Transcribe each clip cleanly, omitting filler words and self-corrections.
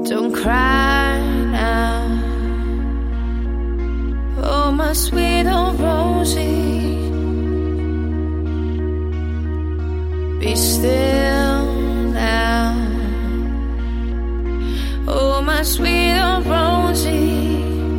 Don't cry now. Oh, my sweet old Rosie, be still now. Oh, my sweet old Rosie,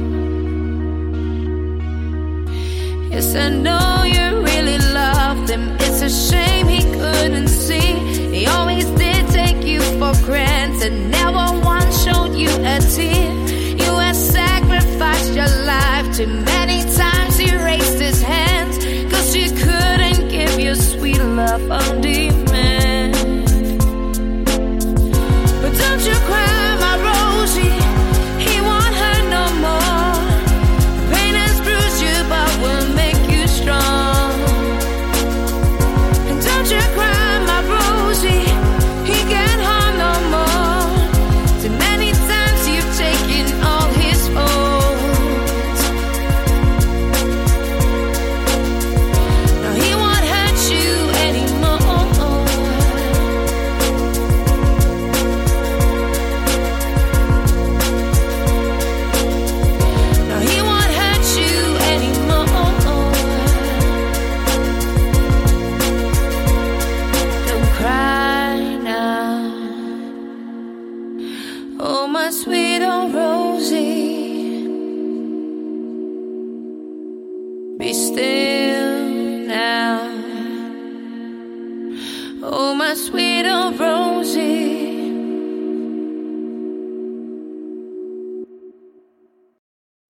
yes, I know you really loved him. It's a shame he couldn't see. He always did take you for granted. Never once showed you a tear. You had sacrificed your life too many times. He raised his hands, 'cause you couldn't give your sweet love on demand. But don't you cry, my Rosie, he won't hurt no more. Pain has bruised you but will make you strong. And don't you cry, my Rosie, he can't harm no more. Too many times you've taken all his faults. No, he won't hurt you anymore. No, he won't hurt you anymore. Don't cry now. Oh, my sweet old Rosie, be still now. Oh, my sweet old Rosie.